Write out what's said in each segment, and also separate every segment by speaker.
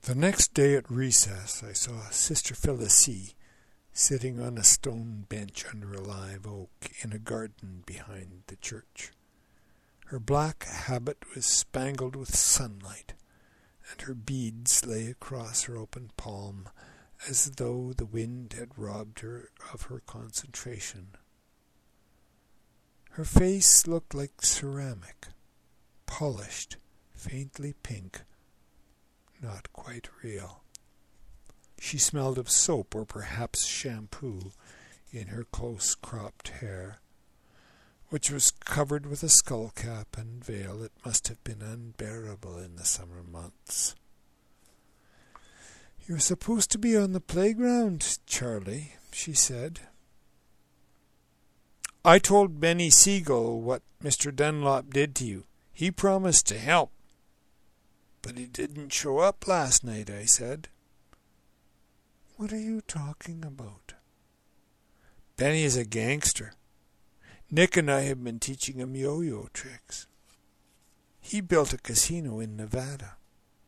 Speaker 1: The next day at recess I saw Sister Felicie sitting on a stone bench under a live oak in a garden behind the church. Her black habit was spangled with sunlight, and her beads lay across her open palm as though the wind had robbed her of her concentration. Her face looked like ceramic, polished, faintly pink, not quite real. She smelled of soap or perhaps shampoo in her close-cropped hair, which was covered with a skull-cap and veil that must have been unbearable in the summer months. "You're supposed to be on the playground, Charlie," she said. "I told Benny Siegel what Mr. Dunlop did to you. He promised to help." "But he didn't show up last night," I said. "What are you talking about?" "Benny is a gangster. Nick and I have been teaching him yo-yo tricks. He built a casino in Nevada."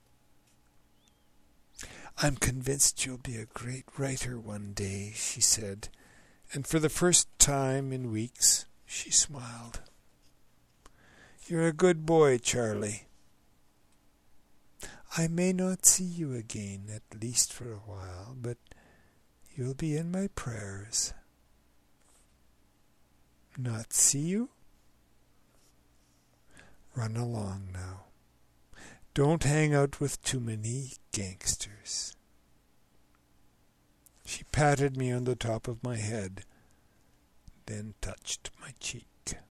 Speaker 1: "I'm convinced you'll be a great writer one day," she said, and for the first time in weeks she smiled. "You're a good boy, Charlie. I may not see you again, at least for a while, but you'll be in my prayers." "Not see you?" "Run along now. Don't hang out with too many gangsters." She patted me on the top of my head, then touched my cheek.